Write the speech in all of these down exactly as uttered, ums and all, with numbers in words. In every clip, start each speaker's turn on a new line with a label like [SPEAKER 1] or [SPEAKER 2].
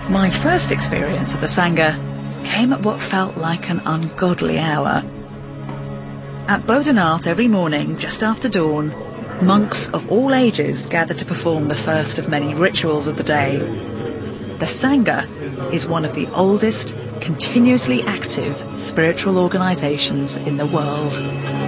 [SPEAKER 1] My first experience of the Sangha came at what felt like an ungodly hour. At Bodhanath every morning, just after dawn, monks of all ages gather to perform the first of many rituals of the day. The Sangha is one of the oldest, continuously active spiritual organisations in the world.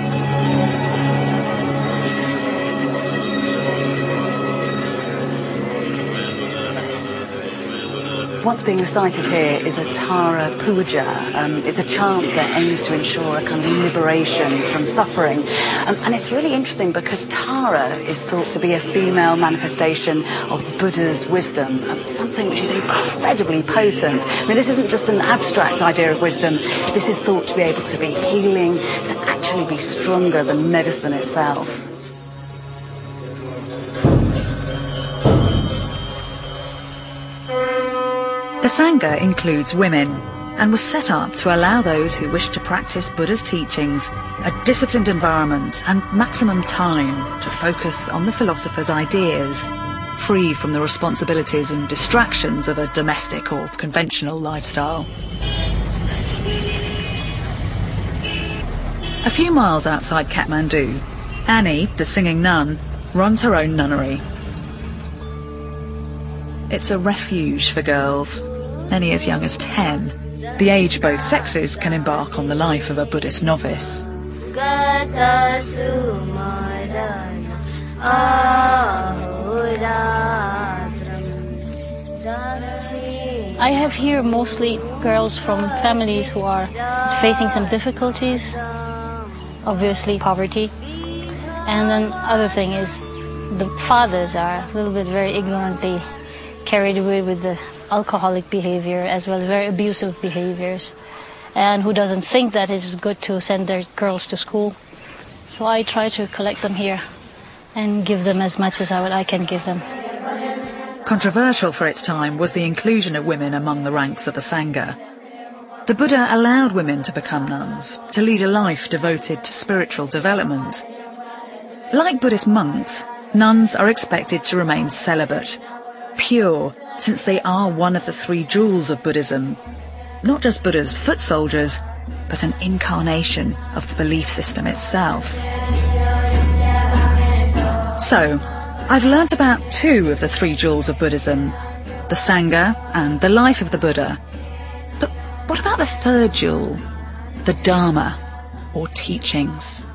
[SPEAKER 2] What's being recited here is a Tara Puja. Um, it's a chant that aims to ensure a kind of liberation from suffering. Um, and it's really interesting because Tara is thought to be a female manifestation of Buddha's wisdom, um, something which is incredibly potent. I mean, this isn't just an abstract idea of wisdom. This is thought to be able to be healing, to actually be stronger than medicine itself.
[SPEAKER 1] The Sangha includes women and was set up to allow those who wish to practice Buddha's teachings a disciplined environment and maximum time to focus on the philosopher's ideas, free from the responsibilities and distractions of a domestic or conventional lifestyle. A few miles outside Kathmandu, Annie, the singing nun, runs her own nunnery. It's a refuge for girls, many as young as ten, the age both sexes can embark on the life of a Buddhist novice.
[SPEAKER 3] I have here mostly girls from families who are facing some difficulties, obviously poverty, and then other thing is the fathers are a little bit very ignorantly carried away with the alcoholic behavior as well as very abusive behaviors, and who doesn't think that it's good to send their girls to school. So I try to collect them here and give them as much as I, I can give them.
[SPEAKER 1] Controversial for its time was the inclusion of women among the ranks of the Sangha. The Buddha allowed women to become nuns, to lead a life devoted to spiritual development. Like Buddhist monks, nuns are expected to remain celibate, pure, since they are one of the three jewels of Buddhism, not just Buddha's foot soldiers, but an incarnation of the belief system itself. So, I've learnt about two of the three jewels of Buddhism, the Sangha and the life of the Buddha. But what about the third jewel, the Dharma, or teachings?